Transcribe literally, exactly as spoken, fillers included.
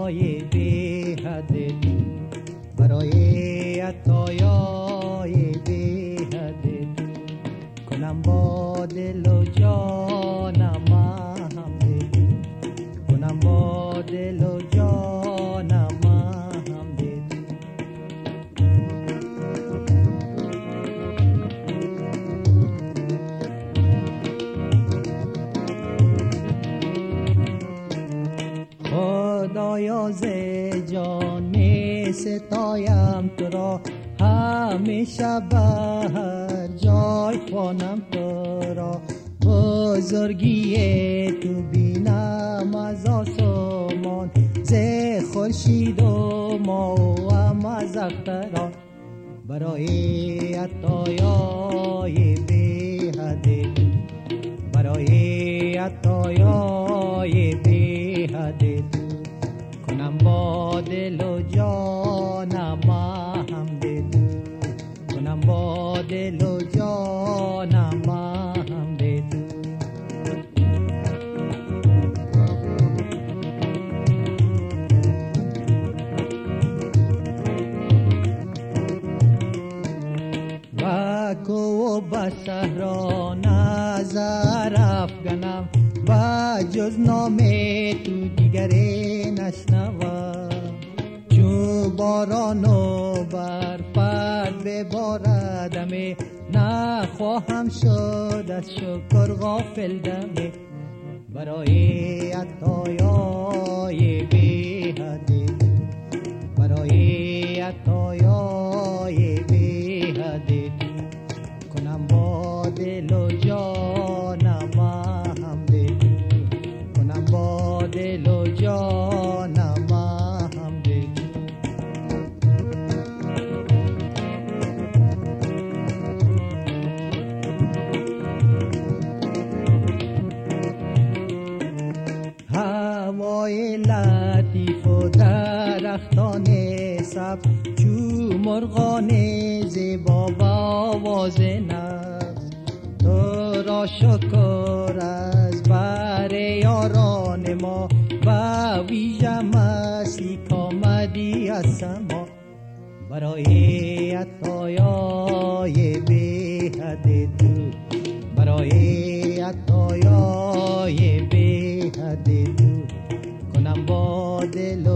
عطایای بی حد تو، برای عطایای بی حد تو، کنم با دل و جانم حمد تو، کنم با دل و جانم حمد تو. خدایا ز جان می ستایم تو را، همیشه به هر جای خوانم تو را. بزرگی تو بینم از آسمان، ز خورشید و ماه و هم از اختران، برای عطایای بی حد تو، برای عطایای بی حد تو، کنم با دل و جانم حمد تو، کنم با دل و جانم حمد تو. و کو به صحرا نظر افکنم، و جز نام تو دیگری نشنوم. چو باران و برفت بباردمه، نخواهم شد از شکر غافل دمه، برای عطایای بی حد تو، برای عطایای بی حد تو، کنم با دل و جانم حمد تو، کنم با دل و جانم حمد تو. هوای لطیف و درختان سبز، چو مرغان زیبا و آواز نغز، تو را شکر از بر یاران ما، و ویژه مسیح کامدی از سما، برای عطایای بی حد تو، برای عطایای بی حد تو، کنم با دل